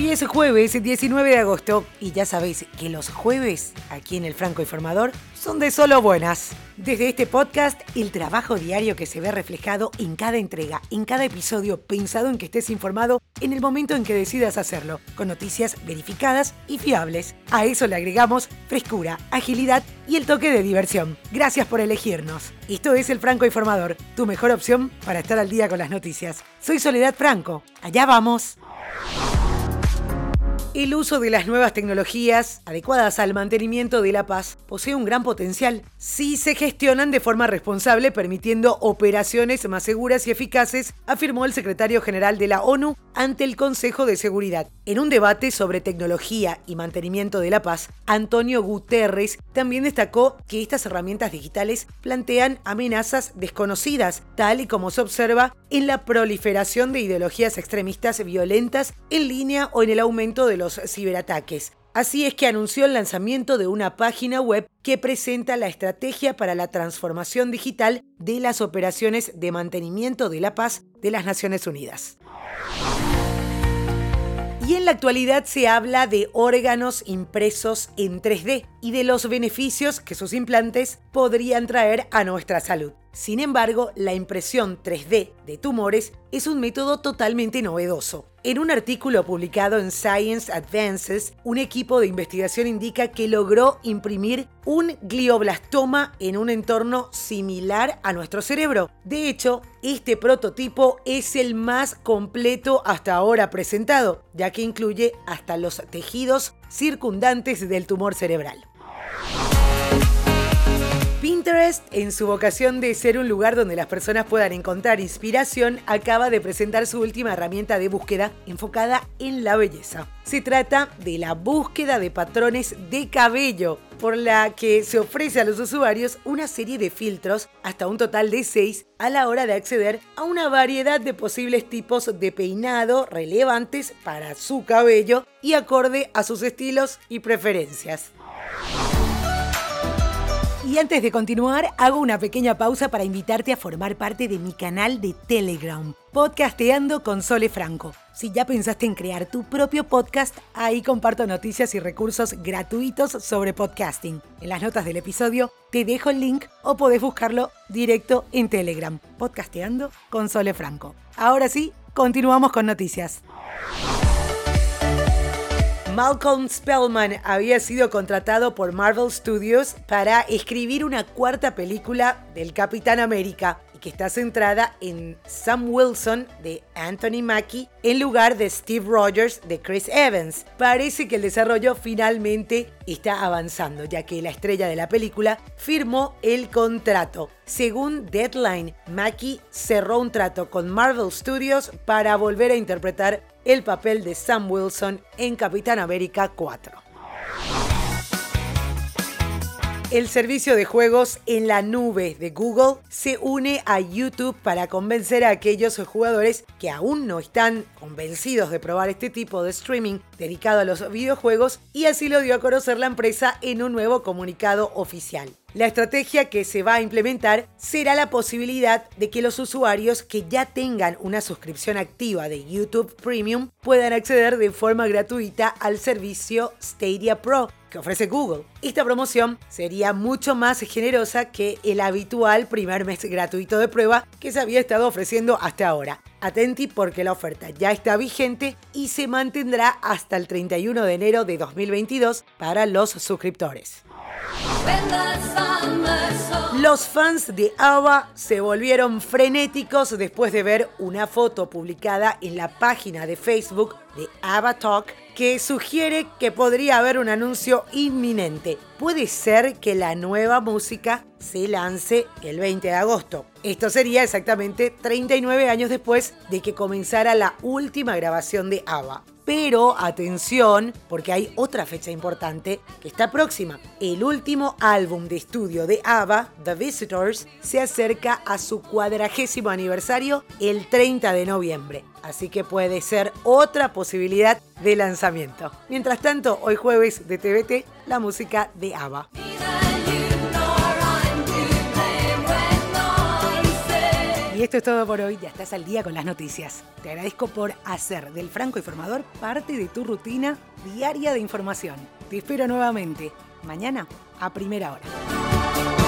Hoy es jueves 19 de agosto y ya sabéis que los jueves, aquí en El Franco Informador, son de solo buenas. Desde este podcast, el trabajo diario que se ve reflejado en cada entrega, en cada episodio, pensado en que estés informado en el momento en que decidas hacerlo, con noticias verificadas y fiables. A eso le agregamos frescura, agilidad y el toque de diversión. Gracias por elegirnos. Esto es El Franco Informador, tu mejor opción para estar al día con las noticias. Soy Soledad Franco. Allá vamos. El uso de las nuevas tecnologías, adecuadas al mantenimiento de la paz, posee un gran potencial si se gestionan de forma responsable, permitiendo operaciones más seguras y eficaces, afirmó el secretario general de la ONU ante el Consejo de Seguridad. En un debate sobre tecnología y mantenimiento de la paz, Antonio Guterres también destacó que estas herramientas digitales plantean amenazas desconocidas, tal y como se observa en la proliferación de ideologías extremistas violentas en línea o en el aumento de los ciberataques. Así es que anunció el lanzamiento de una página web que presenta la estrategia para la transformación digital de las operaciones de mantenimiento de la paz de las Naciones Unidas. Y en la actualidad se habla de órganos impresos en 3D y de los beneficios que sus implantes podrían traer a nuestra salud. Sin embargo, la impresión 3D de tumores es un método totalmente novedoso. En un artículo publicado en Science Advances, un equipo de investigación indica que logró imprimir un glioblastoma en un entorno similar a nuestro cerebro. De hecho, este prototipo es el más completo hasta ahora presentado, ya que incluye hasta los tejidos circundantes del tumor cerebral. Pinterest, en su vocación de ser un lugar donde las personas puedan encontrar inspiración, acaba de presentar su última herramienta de búsqueda enfocada en la belleza. Se trata de la búsqueda de patrones de cabello, por la que se ofrece a los usuarios una serie de filtros, hasta un total de 6, a la hora de acceder a una variedad de posibles tipos de peinado relevantes para su cabello y acorde a sus estilos y preferencias. Y antes de continuar, hago una pequeña pausa para invitarte a formar parte de mi canal de Telegram, Podcasteando con Sole Franco. Si ya pensaste en crear tu propio podcast, ahí comparto noticias y recursos gratuitos sobre podcasting. En las notas del episodio te dejo el link o podés buscarlo directo en Telegram, Podcasteando con Sole Franco. Ahora sí, continuamos con noticias. Malcolm Spellman había sido contratado por Marvel Studios para escribir una cuarta película del Capitán América y que está centrada en Sam Wilson de Anthony Mackie en lugar de Steve Rogers de Chris Evans. Parece que el desarrollo finalmente está avanzando, ya que la estrella de la película firmó el contrato. Según Deadline, Mackie cerró un trato con Marvel Studios para volver a interpretar el papel de Sam Wilson en Capitán América 4. El servicio de juegos en la nube de Google se une a YouTube para convencer a aquellos jugadores que aún no están convencidos de probar este tipo de streaming dedicado a los videojuegos, y así lo dio a conocer la empresa en un nuevo comunicado oficial. La estrategia que se va a implementar será la posibilidad de que los usuarios que ya tengan una suscripción activa de YouTube Premium puedan acceder de forma gratuita al servicio Stadia Pro que ofrece Google. Esta promoción sería mucho más generosa que el habitual primer mes gratuito de prueba que se había estado ofreciendo hasta ahora. Atenti porque la oferta ya está vigente y se mantendrá hasta el 31 de enero de 2022 para los suscriptores. Los fans de ABBA se volvieron frenéticos después de ver una foto publicada en la página de Facebook de ABBA Talk que sugiere que podría haber un anuncio inminente. Puede ser que la nueva música se lance el 20 de agosto. Esto sería exactamente 39 años después de que comenzara la última grabación de ABBA. Pero atención, porque hay otra fecha importante que está próxima. El último álbum de estudio de ABBA, The Visitors, se acerca a su 40º aniversario el 30 de noviembre. Así que puede ser otra posibilidad de lanzamiento. Mientras tanto, hoy jueves de TVT, la música de ABBA. Y esto es todo por hoy. Ya estás al día con las noticias. Te agradezco por hacer del Franco Informador parte de tu rutina diaria de información. Te espero nuevamente mañana a primera hora.